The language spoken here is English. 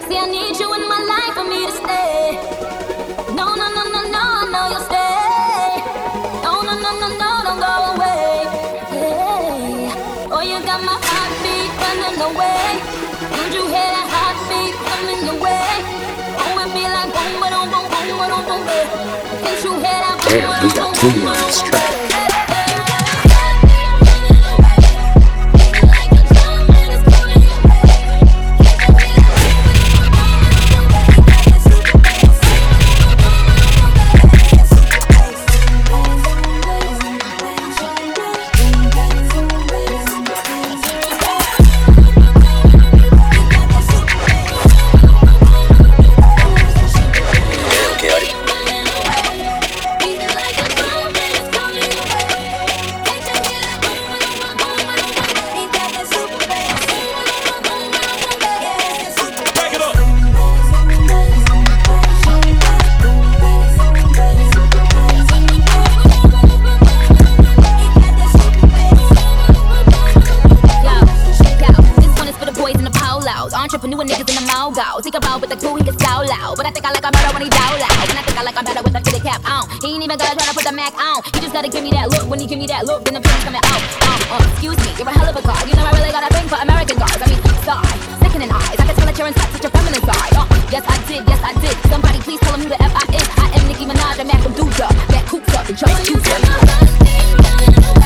See, I need you in my life for me to stay. No, no, no, no, no, I know you'll stay. No, no, no, no, no, don't go away. Yeah. Oh, you got my heartbeat running away. Don't you hear that heartbeat coming your way? Oh, it be like boom, ba-dum, boom, boom, ba-dum, boom, boom. Can't you hear that boom, Damn, we got Tootie on this track. Entrepreneur niggas in the mall go. Think about with the crew, he can so loud. But I think I like him better when he down loud. And I think I like him better with the fitted cap on. He ain't even gotta try to put the Mac on. He just gotta give me that look. When he give me that look, then the pennies coming out. Excuse me, you're a hell of a car. You know I really got a thing for American cars. I mean, sorry, sickening eyes. I can tell that you're inside such a feminine side. Yes I did, yes I did. Somebody please tell him who the F I is. I am Nicki Minaj, I'm Mac Medusa. That coops up and just coops up.